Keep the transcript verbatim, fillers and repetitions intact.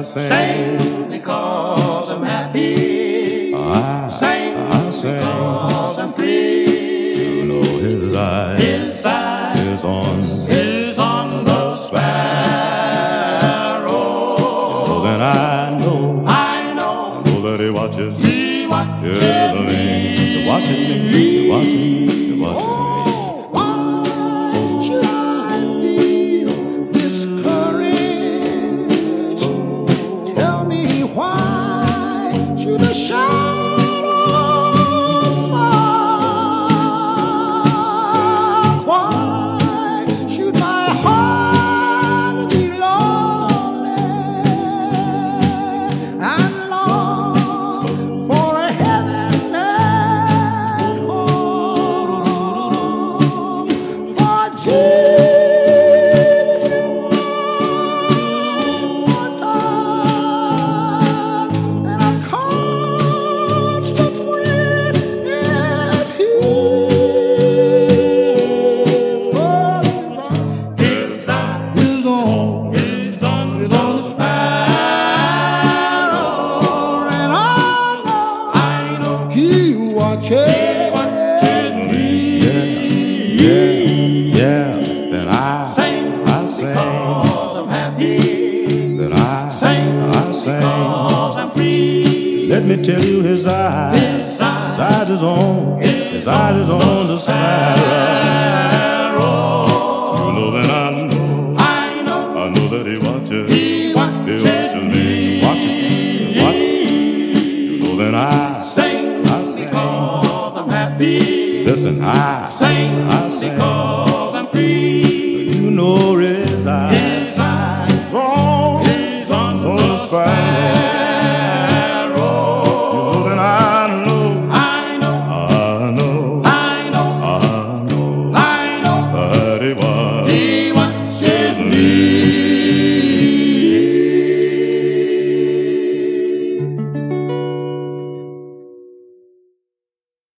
I sing. Sing because I'm happy. I, Sing I sing. because I'm free. You know his eye, His eye is on, is on the sparrow. so then I know, I know, know that he watches, he watches yeah, me. He's watching me, he's watching me, he's watching me. Oh, why should I feel discouraged? Tell me why should the shadows fall? Why should my heart be lonely and long for a heaven and home? For Jesus is my time, and a constant friend is He. His eye is on, is on, is on the sparrow, and I know, I know He watches, He watches me. Yeah, yeah, then I, Sing I sing, because I'm happy. then I, Sing I sing. because I'm free. Let me tell you his eye, His eye his eyes is on, his eyes is on the sparrow. You know that I know, I know, I know that he watches, He watches he watches me, watches me, watches. You know that I, sing I sing. because I'm happy. Listen, I, Sing I sing. because I'm free. You know his eye.